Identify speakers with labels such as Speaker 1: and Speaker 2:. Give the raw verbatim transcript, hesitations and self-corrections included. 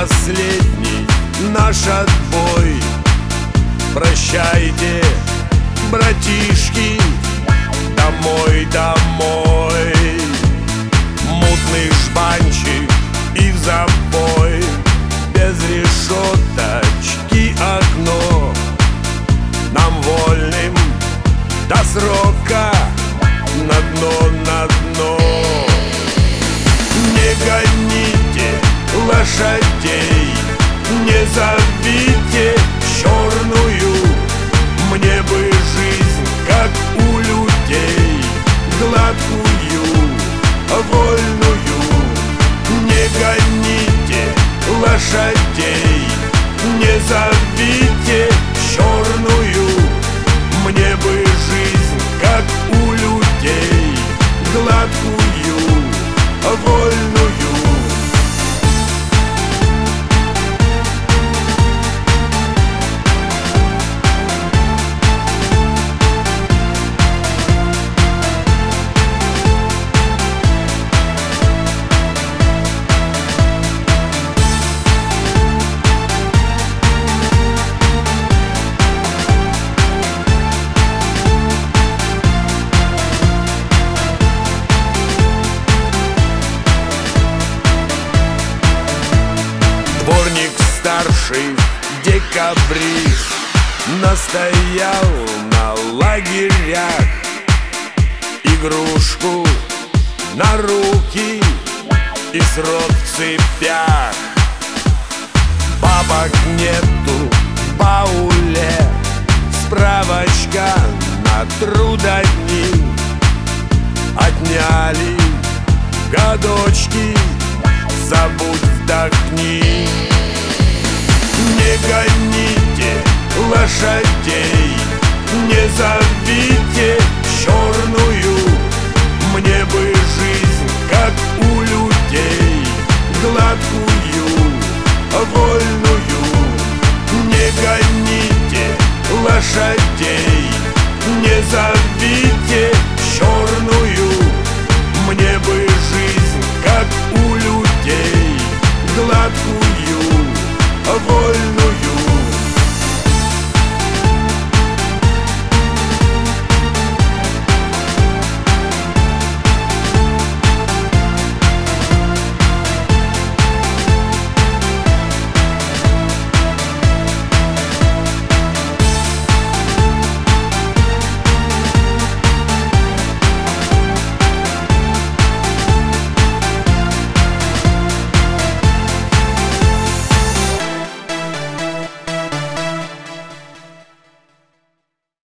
Speaker 1: последний наш отбой. Прощайте, братишки, домой, домой. Мутный жбанчик и в запой, без решеточки окно. Нам вольным до срока на дно, на дно. Не гоните лошадей, не зовите черную. Мне бы жизнь, как у людей, гладкую, вольную. Не гоните лошадей, не зовите черную. Мне бы жизнь, как у людей, гладкую, вольную. Дворник старший, декабрист, настоял на лагерях. Игрушку на руки и срок в цепях. Бабок нету в бауле, справочка на трудодни. Отняли годочки, забудь, вдохни. Не гоните лошадей, не зовите черную. Мне бы жизнь, как у людей, гладкую, вольную. Не гоните лошадей, не зовите черную.